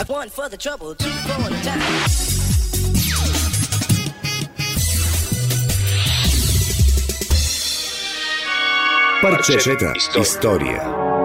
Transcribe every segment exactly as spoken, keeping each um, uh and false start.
One for the trouble, two for the time. Парчета история.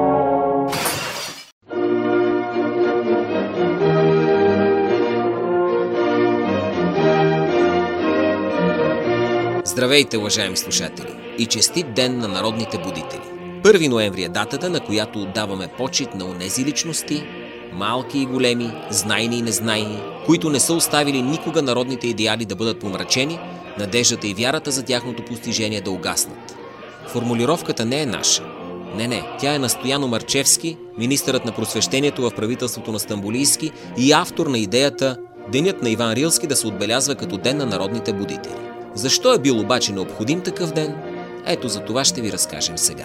Здравейте, уважаеми слушатели, и честит ден на народните будители. Първи ноември е датата, на която отдаваме почит на онези личности, малки и големи, знайни и незнайни, които не са оставили никога народните идеали да бъдат помрачени, надеждата и вярата за тяхното постижение да угаснат. Формулировката не е наша. Не, не, тя е на Стоян Омарчевски, министърът на просвещението в правителството на Стамболийски и автор на идеята Денят на Иван Рилски да се отбелязва като Ден на народните будители. Защо е бил обаче необходим такъв ден? Ето за това ще ви разкажем сега.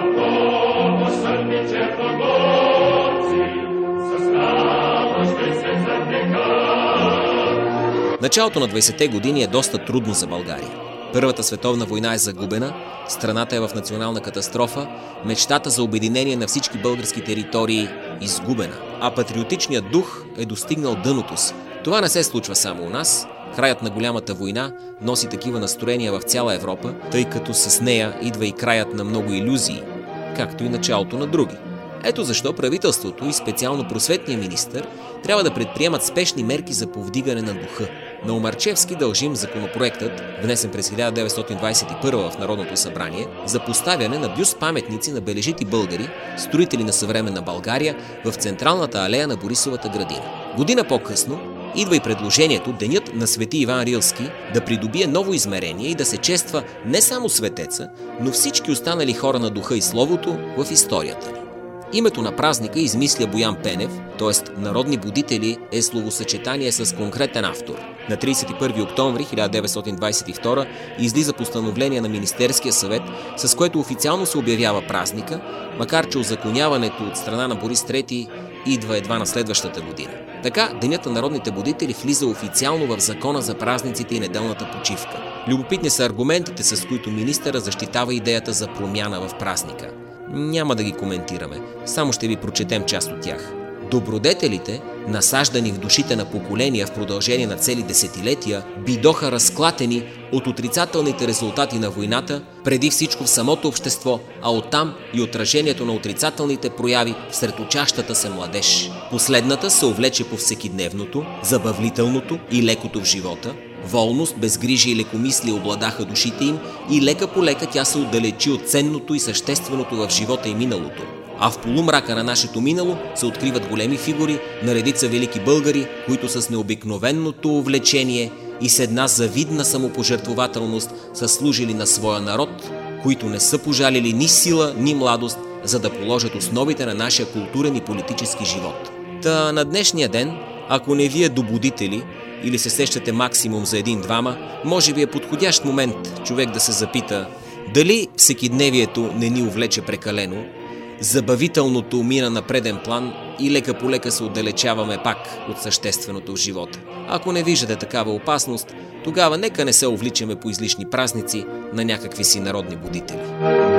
Началото на двайсетте години е доста трудно за България. Първата световна война е загубена, страната е в национална катастрофа, мечтата за обединение на всички български територии изгубена, а патриотичният дух е достигнал дъното си. Това не се случва само у нас. Краят на голямата война носи такива настроения в цяла Европа, тъй като с нея идва и краят на много илюзии, както и началото на други. Ето защо правителството и специално просветния министър трябва да предприемат спешни мерки за повдигане на духа. На Омарчевски дължим законопроектът, внесен през хиляда деветстотин двайсет и първа в Народното събрание, за поставяне на бюст-паметници на бележити българи, строители на съвременна България, в централната алея на Борисовата градина. Година по-късно идва и предложението Денят на Свети Иван Рилски да придобие ново измерение и да се чества не само светеца, но всички останали хора на духа и словото в историята ни. Името на празника измисля Боян Пенев, т.е. народни будители е словосъчетание с конкретен автор. На трийсет и първи октомври хиляда деветстотин двайсет и втора излиза постановление на Министерския съвет, с което официално се обявява празника, макар че узаконяването от страна на Борис трети идва едва на следващата година. Така, Денят на народните будители влиза официално в Закона за празниците и неделната почивка. Любопитни са аргументите, с които министъра защитава идеята за промяна в празника. Няма да ги коментираме, само ще ви прочетем част от тях. Добродетелите, насаждани в душите на поколения в продължение на цели десетилетия, бидоха разклатени от отрицателните резултати на войната, преди всичко в самото общество, а оттам и отражението на отрицателните прояви сред учащата се младеж. Последната се увлече по всекидневното, забавлителното и лекото в живота. Волност, безгрижие и лекомислие обладаха душите им и лека по лека тя се отдалечи от ценното и същественото в живота и миналото. А в полумрака на нашето минало се откриват големи фигури на редица велики българи, които с необикновеното увлечение и с една завидна самопожертвователност са служили на своя народ, които не са пожалили ни сила, ни младост, за да положат основите на нашия културен и политически живот. Та на днешния ден, ако не вие до будители или се сещате максимум за един-двама, може би е подходящ момент човек да се запита дали всекидневието не ни увлече прекалено, забавителното мина на преден план и лека по лека се отдалечаваме пак от същественото в живота. Ако не виждате такава опасност, тогава нека не се увличаме по излишни празници на някакви си народни будители.